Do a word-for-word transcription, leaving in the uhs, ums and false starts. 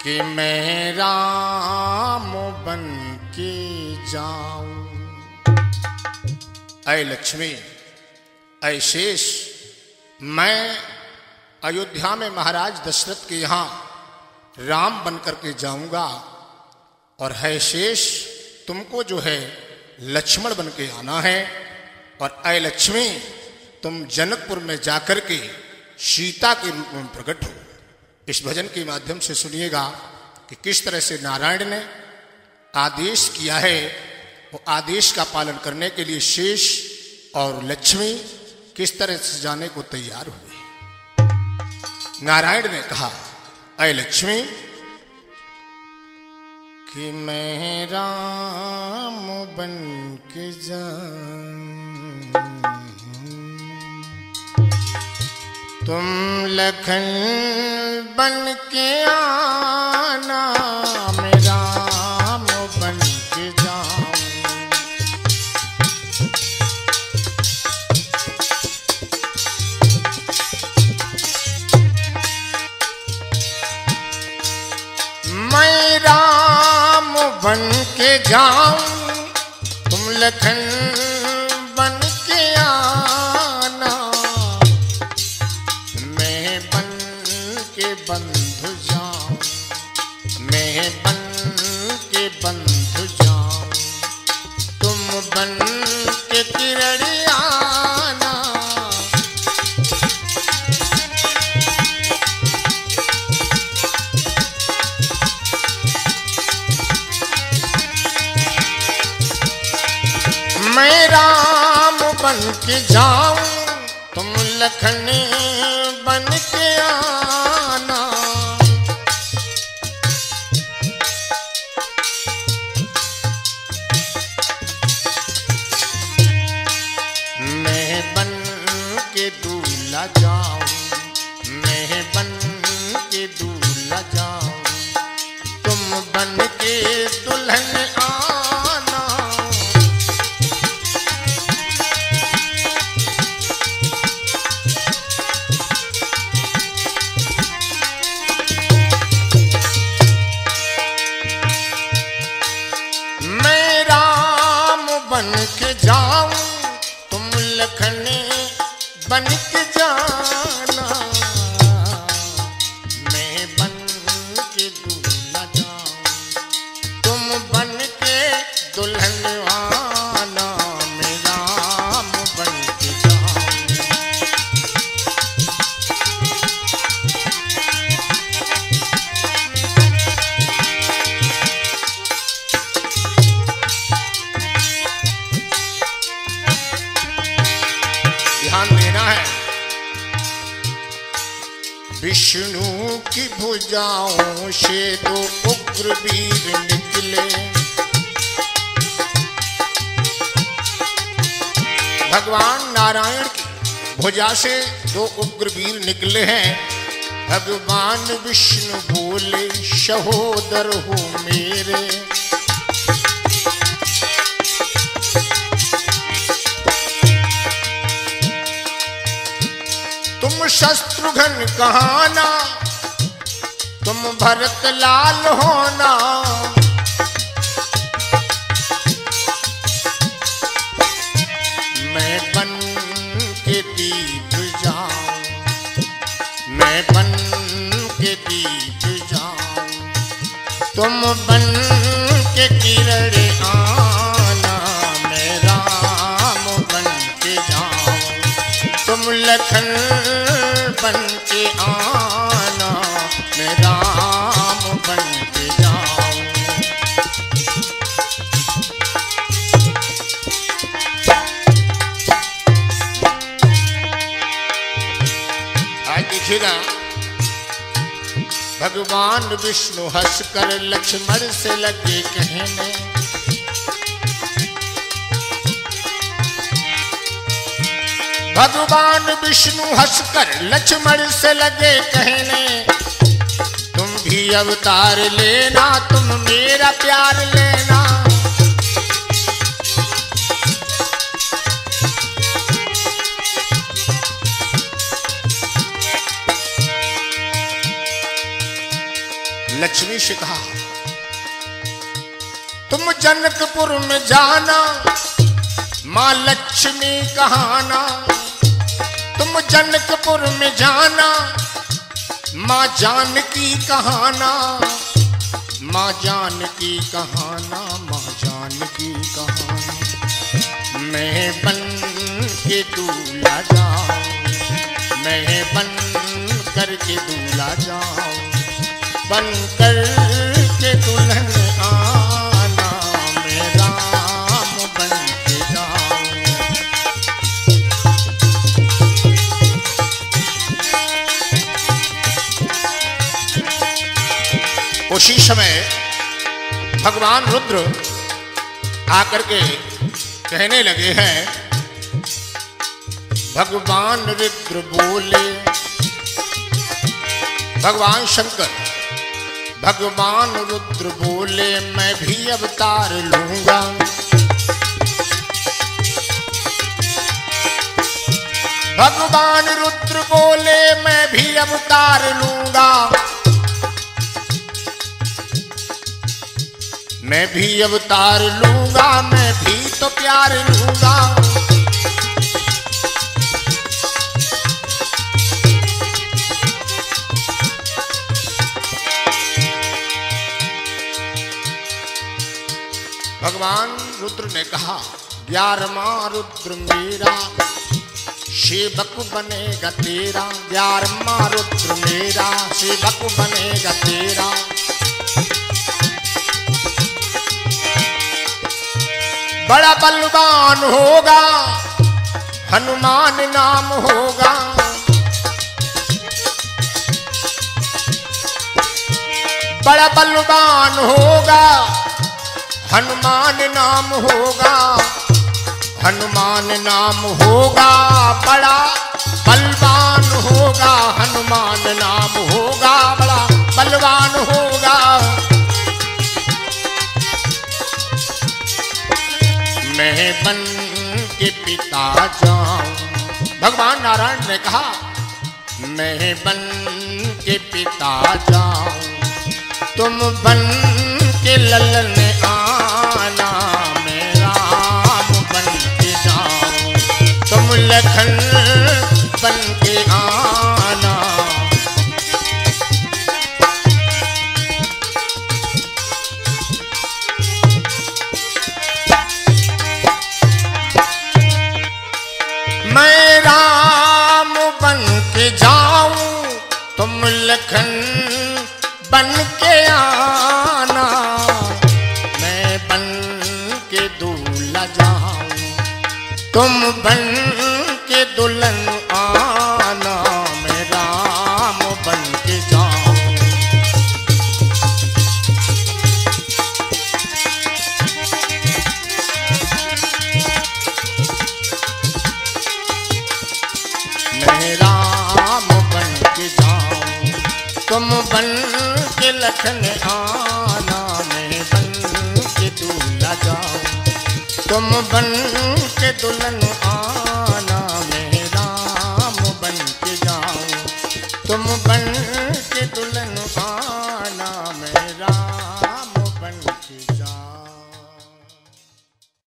कि मैं राम बन के जाऊं। ऐ लक्ष्मी, ऐ शेष, मैं अयोध्या में महाराज दशरथ के यहां राम बन करके जाऊंगा और है शेष, तुमको जो है लक्ष्मण बन के आना है। और ऐ लक्ष्मी, तुम जनकपुर में जाकर के सीता के रूप में प्रकट हो। इस भजन के माध्यम से सुनिएगा कि किस तरह से नारायण ने आदेश किया है, वो आदेश का पालन करने के लिए शेष और लक्ष्मी किस तरह से जाने को तैयार हुए। नारायण ने कहा, ऐ लक्ष्मी, कि मैं राम बन के जाऊं, तुम लखन बन के आना, मैं राम बन के जाऊं। मैं राम बन के जाऊं, तुम लखन बन के आना, मैं बन के बंधु जाऊं, मैं बन के बंधु जाऊं, तुम बन के किरणी आना। मैं राम बन के जाऊं, तुम लखन बन के आना, मैं बन के दूल्हा जाऊं, मैं बन के दूल्हा जाऊं, तुम बन के दुल्हन आना। बन के जाऊं, तुम लखन बन के जाना, मैं बन के दूल्हा जाऊं, तुम बन के दुल्हन आना, मैं राम बन के जाऊं। ध्यान देना है, विष्णु की भुजाओं से दो उग्र वीर निकले, भगवान नारायण की भुजा से दो उग्र वीर निकले हैं। भगवान विष्णु बोले, सहोदर हो मेरे, तुम शत्रुघ्न कहाना, तुम भरत लाल होना, मैं बन के दीप जाऊं, मैं बन के दीप जाऊं, तुम बन के किरण आना, मैं राम बन के जाऊं, तुम लखन बन के आना, मैं राम बन के जाऊं। आज देखिएगा, भगवान विष्णु हंसकर लक्ष्मण से लगे कहने, भगवान विष्णु हंसकर लक्ष्मण से लगे कहने, तुम भी अवतार लेना, तुम मेरा प्यार लेना। लक्ष्मी से कहा, तुम जनकपुर में जाना, माँ लक्ष्मी कहाना। तुम जनकपुर में जाना, माँ जानकी कहाना। माँ जानकी कहाना, माँ जानकी कहाना। मैं बन के दूल्हा जाऊं, मैं बन कर के दूल्हा जाऊं, बन कर के दुल्हन आना, मैं राम बन के जाऊं। उसी समय भगवान रुद्र आकर के कहने लगे हैं, भगवान रुद्र बोले, भगवान शंकर, भगवान रुद्र बोले, मैं भी अवतार लूंगा। भगवान रुद्र बोले, मैं भी अवतार लूंगा, मैं भी अवतार लूंगा, मैं भी तो प्यार लूंगा। भगवान रुद्र ने कहा, ग्यारहवां रुद्र मेरा, सेवक बनेगा तेरा। ग्यारहवां रुद्र मेरा, सेवक बनेगा तेरा। बड़ा बलवान होगा, हनुमान नाम होगा। बड़ा बलवान होगा, हनुमान नाम होगा। हनुमान नाम होगा, बड़ा बलवान होगा। हनुमान नाम होगा, बड़ा बलवान होगा। मैं बन के पिता जाऊं, भगवान नारायण ने कहा, मैं बन के पिता जाऊं, तुम बन के ललन आना, मैं राम बन के जाऊं, तुम लखन बन के आना। मैं राम बन के जाऊं, तुम लखन बन के आना, मैं बन के दूल्हा जाऊं, तुम बन के दुल्हन आना, मैं राम बन के जाऊं। मैं राम बन के जाऊं, तुम बन के लखन आना, मैं बन के दूल्हा जाऊं, तुम बन के दुल्हन आना, मैं राम बन के जाऊं, तुम बन